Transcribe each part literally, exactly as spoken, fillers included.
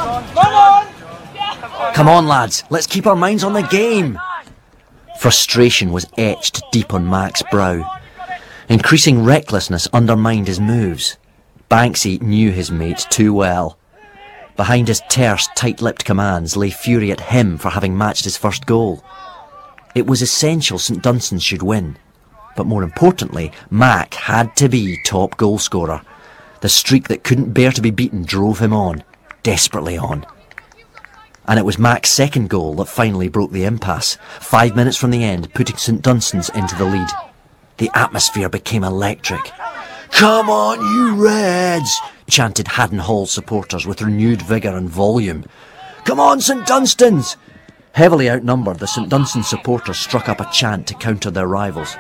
Come on, lads, let's keep our minds on the game. Frustration was etched deep on Mac's brow. Increasing recklessness undermined his moves. Banksy knew his mates too well. Behind his terse, tight-lipped commands lay fury at him for having matched his first goal. It was essential St Dunstan's should win. But more importantly, Mac had to be top goal scorer. The streak that couldn't bear to be beaten drove him on, desperately on. And it was Mac's second goal that finally broke the impasse, five minutes from the end, putting St Dunstan's into the lead. The atmosphere became electric. "Come on, you Reds!" chanted Haddon Hall supporters with renewed vigour and volume. "Come on, St Dunstan's!" Heavily outnumbered, the St Dunstan's supporters struck up a chant to counter their rivals.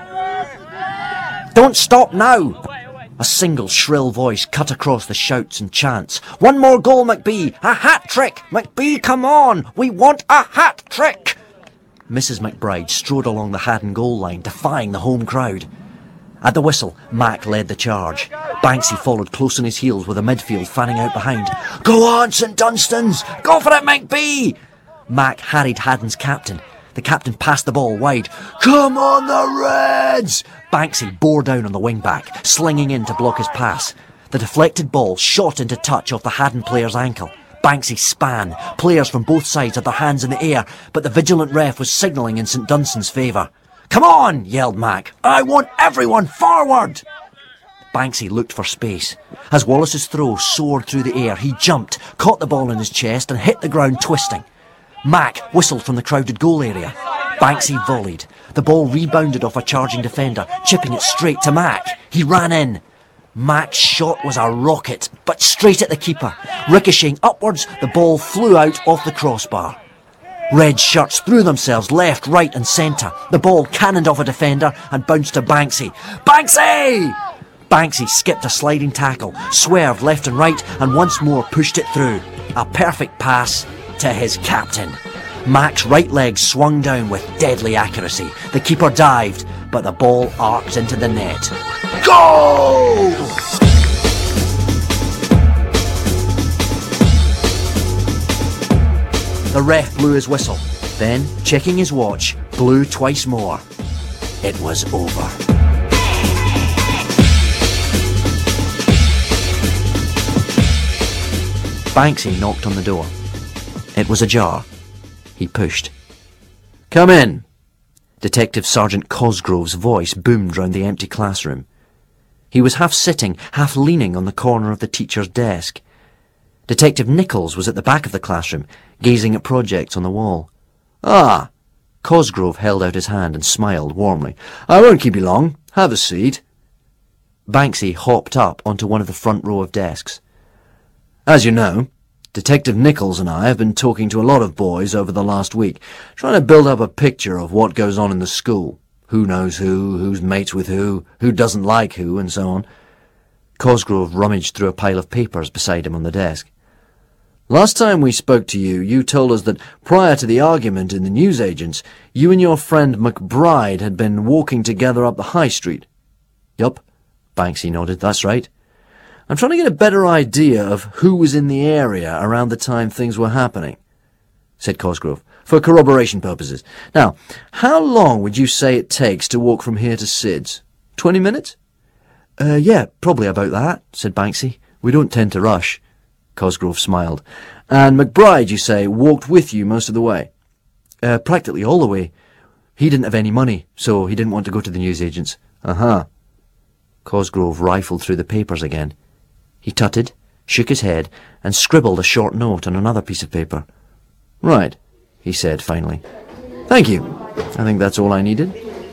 "Don't stop now!" A single shrill voice cut across the shouts and chants. "One more goal, McBee! A hat-trick! McBee, come on! We want a hat-trick!" Missus McBride strode along the Haddon goal line, defying the home crowd. At the whistle, Mac led the charge. Banksy followed close on his heels with the midfield fanning out behind. "Go on, St Dunstan's! Go for it, McBee!" Mac harried Haddon's captain. The captain passed the ball wide. "Come on, the Reds!" Banksy bore down on the wing-back, slinging in to block his pass. The deflected ball shot into touch off the Haddon player's ankle. Banksy span. Players from both sides had their hands in the air, but the vigilant ref was signalling in St Dunstan's favour. "Come on!" yelled Mac. "I want everyone forward!" Banksy looked for space. As Wallace's throw soared through the air, he jumped, caught the ball in his chest and hit the ground twisting. Mac whistled from the crowded goal area. Banksy volleyed. The ball rebounded off a charging defender, chipping it straight to Mac. He ran in. Mac's shot was a rocket, but straight at the keeper. Ricocheting upwards, the ball flew out off the crossbar. Red shirts threw themselves left, right and centre. The ball cannoned off a defender and bounced to Banksy. "Banksy!" Banksy skipped a sliding tackle, swerved left and right and once more pushed it through. A perfect pass to his captain. Mac's right leg swung down with deadly accuracy. The keeper dived, but the ball arced into the net. Goal! The ref blew his whistle, then, checking his watch, blew twice more. It was over. Banksy knocked on the door. It was ajar. He pushed. "Come in!" Detective Sergeant Cosgrove's voice boomed round the empty classroom. He was half sitting, half leaning on the corner of the teacher's desk. Detective Nichols was at the back of the classroom, gazing at projects on the wall. "Ah!" Cosgrove held out his hand and smiled warmly. "I won't keep you long. Have a seat." Banksy hopped up onto one of the front row of desks. "As you know, Detective Nichols and I have been talking to a lot of boys over the last week, trying to build up a picture of what goes on in the school. Who knows who, who's mates with who, who doesn't like who, and so on." Cosgrove rummaged through a pile of papers beside him on the desk. "Last time we spoke to you, you told us that prior to the argument in the newsagents, you and your friend McBride had been walking together up the High Street." "Yup," Banksy nodded, "that's right. I'm trying to get a better idea of who was in the area around the time things were happening," said Cosgrove, "for corroboration purposes. Now, how long would you say it takes to walk from here to Sid's? Twenty minutes?" Uh, yeah, probably about that," said Banksy. "We don't tend to rush." Cosgrove smiled. "And McBride, you say, walked with you most of the way?" Uh, practically all the way. He didn't have any money, so he didn't want to go to the newsagents." "Uh-huh." Cosgrove rifled through the papers again. He tutted, shook his head, and scribbled a short note on another piece of paper. "Right," he said finally. "Thank you. I think that's all I needed."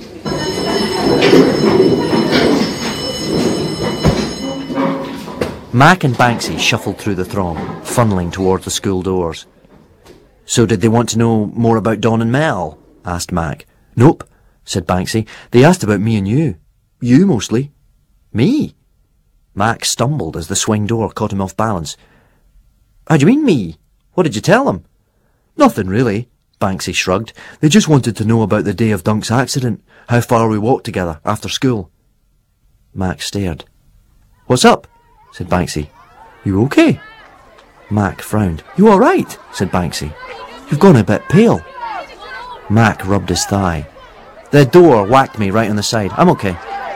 Mac and Banksy shuffled through the throng, funneling towards the school doors. "So did they want to know more about Don and Mel?" asked Mac. "Nope," said Banksy. "They asked about me and you. You, mostly." "Me?" Mac stumbled as the swing door caught him off balance. "How do you mean, me? What did you tell them?" "Nothing, really," Banksy shrugged. "They just wanted to know about the day of Dunk's accident, how far we walked together after school." Mac stared. "What's up?" said Banksy. "You okay?" Mac frowned. "You all right?" said Banksy. "You've gone a bit pale." Mac rubbed his thigh. "The door whacked me right on the side. I'm okay."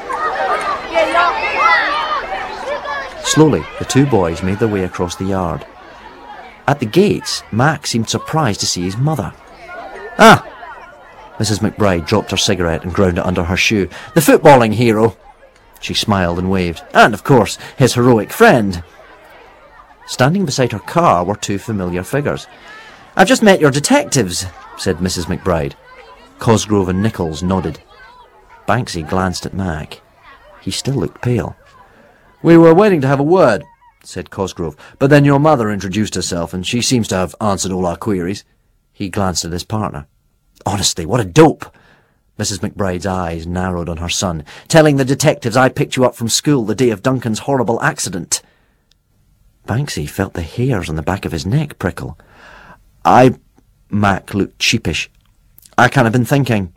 Slowly, the two boys made their way across the yard. At the gates, Mac seemed surprised to see his mother. "Ah!" Missus McBride dropped her cigarette and ground it under her shoe. "The footballing hero." She smiled and waved. "And, of course, his heroic friend." Standing beside her car were two familiar figures. "I've just met your detectives," said Missus McBride. Cosgrove and Nichols nodded. Banksy glanced at Mac. He still looked pale. "We were waiting to have a word," said Cosgrove, "but then your mother introduced herself, and she seems to have answered all our queries." He glanced at his partner. "Honestly, what a dope!" Missus McBride's eyes narrowed on her son. "Telling the detectives I picked you up from school the day of Duncan's horrible accident." Banksy felt the hairs on the back of his neck prickle. I... Mac looked sheepish. "I can't have been thinking."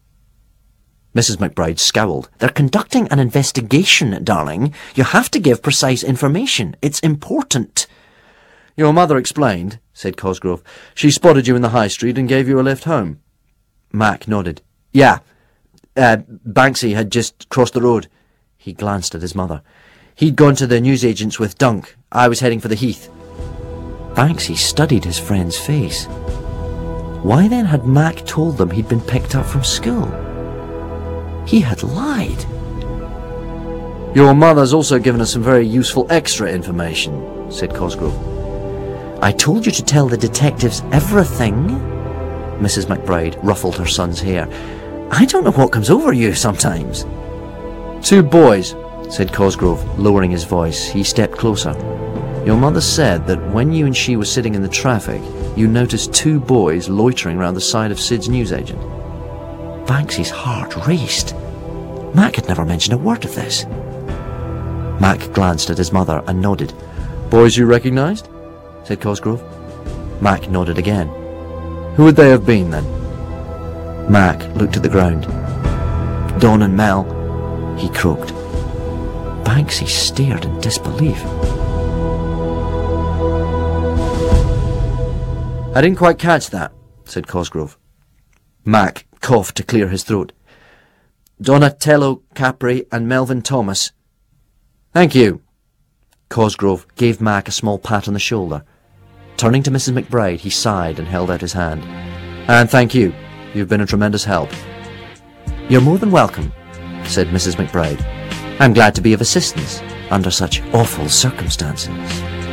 Missus McBride scowled. "They're conducting an investigation, darling. You have to give precise information. It's important." "Your mother explained," said Cosgrove. "She spotted you in the high street and gave you a lift home." Mac nodded. "Yeah. Uh, Banksy had just crossed the road." He glanced at his mother. "He'd gone to the newsagent's with Dunk. I was heading for the Heath." Banksy studied his friend's face. Why then had Mac told them he'd been picked up from school? He had lied. "Your mother's also given us some very useful extra information," said Cosgrove. "I told you to tell the detectives everything." Missus McBride ruffled her son's hair. "I don't know what comes over you sometimes." "Two boys," said Cosgrove, lowering his voice. He stepped closer. "Your mother said that when you and she were sitting in the traffic, you noticed two boys loitering round the side of Sid's newsagent." Banksy's heart raced. Mac had never mentioned a word of this. Mac glanced at his mother and nodded. "Boys you recognised?" said Cosgrove. Mac nodded again. "Who would they have been, then?" Mac looked at the ground. "Don and Mel," he croaked. Banksy stared in disbelief. "I didn't quite catch that," said Cosgrove. Mac coughed to clear his throat. "Donatello Capri and Melvin Thomas." "Thank you." Cosgrove gave Mac a small pat on the shoulder. Turning to Missus McBride, he sighed and held out his hand. "And thank you. You've been a tremendous help." "You're more than welcome," said Missus McBride. "I'm glad to be of assistance under such awful circumstances."